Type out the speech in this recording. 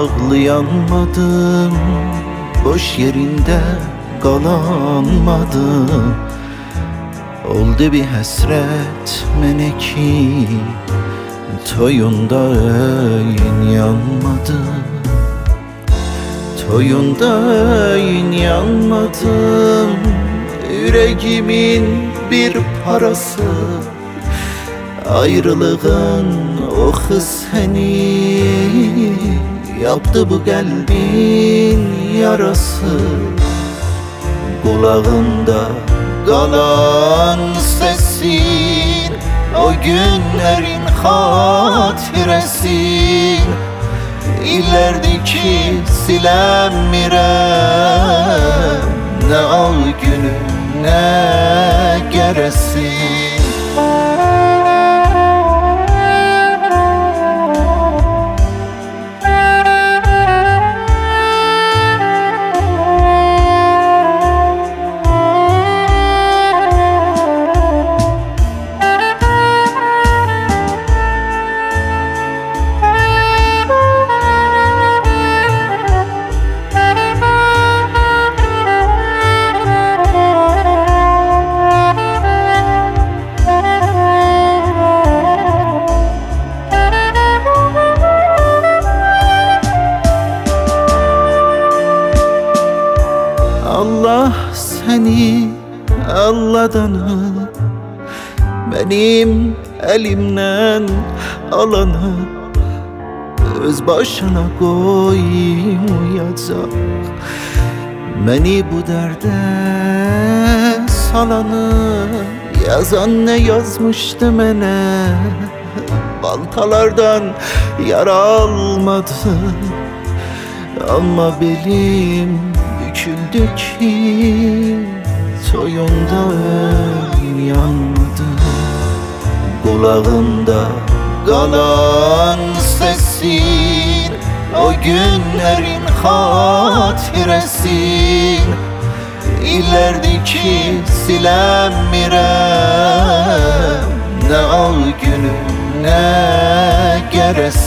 ağlayanmadım, boş yerinde qalanmadım. Oldu bir həsrət mənə ki, toyunda öyün yanmadı. Toyunda öyün yanmadım. Yüreğimin bir parası, ayrılığın oxu seni yaptı bu qəlbin yarası. Kulağında qalan sesin, o günlerin xatirəsin. İllərdir ki siləmirəm, nə ağ günü nə gərəsin. Allah seni alladanı, benim elimden alanı öz başına koymayacak. Beni bu derde salanı, yazan ne yazmıştı mənə, baltalardan yara almadı. Ama belim büküldü ki, toyunda öyün yanmadı. Kulağımda qalan sesin, o günlerin xatirəsin. İllərdir ki siləmirəm, nə ağ günü nə gərəsin.